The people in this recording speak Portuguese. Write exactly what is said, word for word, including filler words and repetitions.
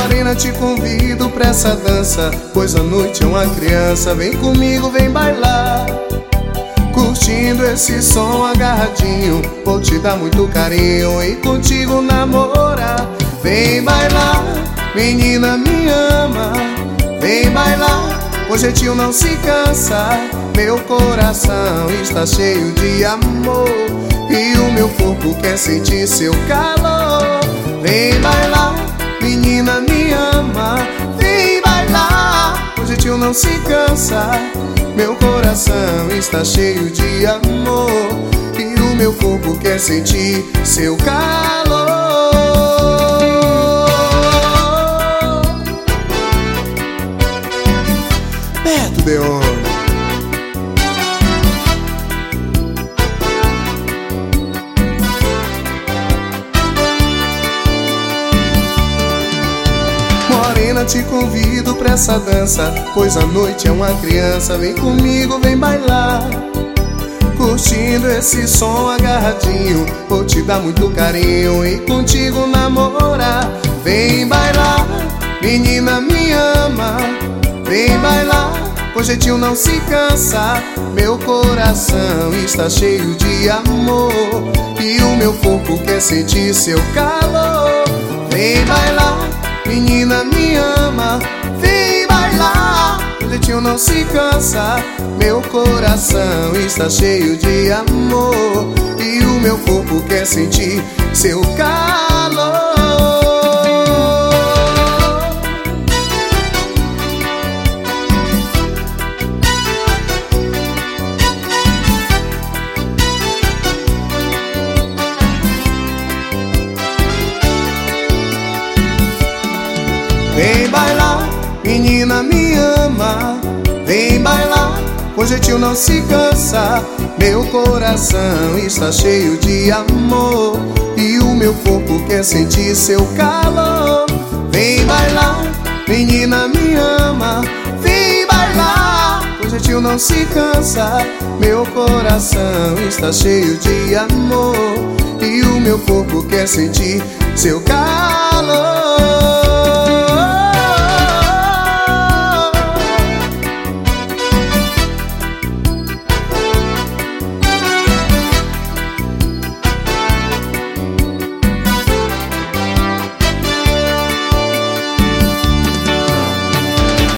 Morena, te convido pra essa dança, pois a noite é uma criança. Vem comigo, vem bailar, curtindo esse som agarradinho. Vou te dar muito carinho e contigo namorar. Vem bailar, menina, me ama. Vem bailar, o jeitinho não se cansa. Meu coração está cheio de amor e o meu corpo quer sentir seu calor. Vem bailar, menina, me ama. Vem bailar, o jeitinho não se cansa. Meu coração está cheio de amor e o meu corpo quer sentir seu calor. Beto Deon. Morena, te convido pra essa dança, pois a noite é uma criança. Vem comigo, vem bailar, curtindo esse som agarradinho. Vou te dar muito carinho e contigo namorar. Vem bailar, menina, me ama. Vem bailar, o jeitinho não se cansa. Meu coração está cheio de amor e o meu corpo quer sentir seu calor. Vem bailar, menina, me ama. Vem bailar, o jeitinho não se cansa. Meu coração está cheio de amor e o meu corpo quer sentir seu calor. Vem bailar, menina, me ama. Vem bailar, o jeitinho não se cansa. Meu coração está cheio de amor e o meu corpo quer sentir seu calor. Vem bailar, menina, me ama. Vem bailar, o jeitinho não se cansa. Meu coração está cheio de amor e o meu corpo quer sentir seu calor.